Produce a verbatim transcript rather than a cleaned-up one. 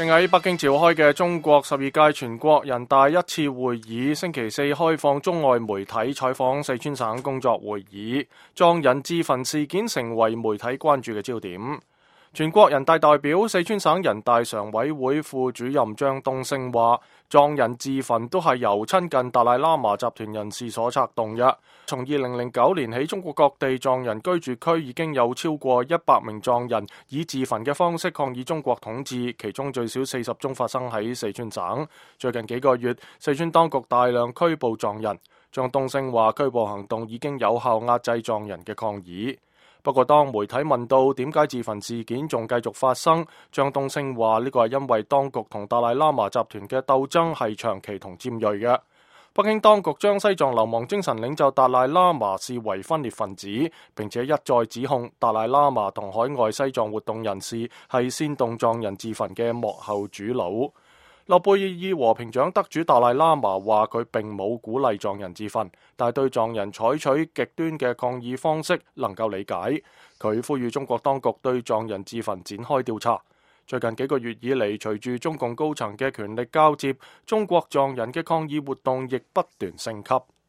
正喺北京召開嘅中國十二屆全國人大一次會議，星期四開放中外媒體採訪四川省工作會議，藏人自焚事件成為媒體關注嘅焦點。全國人大代表、四川省人大常委會副主任張東升話，藏人自焚都係由親近達賴喇嘛集團人士所策動嘅。從二零零九年起，中國各地藏人居住區已經有超過一百名藏人以自焚嘅方式抗議中國統治，其中最少四十宗發生喺四川省。最近幾個月，四川當局大量拘捕藏人。張東升話，拘捕行動已經有效壓制藏人嘅抗議。不過，當媒體問到點解自焚事件仲繼續發生，張東升話呢個係因為當局同達賴喇嘛集團嘅鬥爭係長期同尖銳嘅。北京當局將西藏流亡精神領袖達賴喇嘛視為分裂分子，並且一再指控達賴喇嘛同海外西藏活動人士係煽動藏人自焚嘅幕後主腦。諾貝爾和平獎得主達賴喇嘛話佢並冇鼓勵藏人自焚，但係對藏人採取極端嘅抗議方式能夠理解。佢呼籲中國當局對藏人自焚展開調查。最近幾個月以嚟，隨住中共高層嘅權力交接，中國藏人嘅抗議活動亦不斷升級。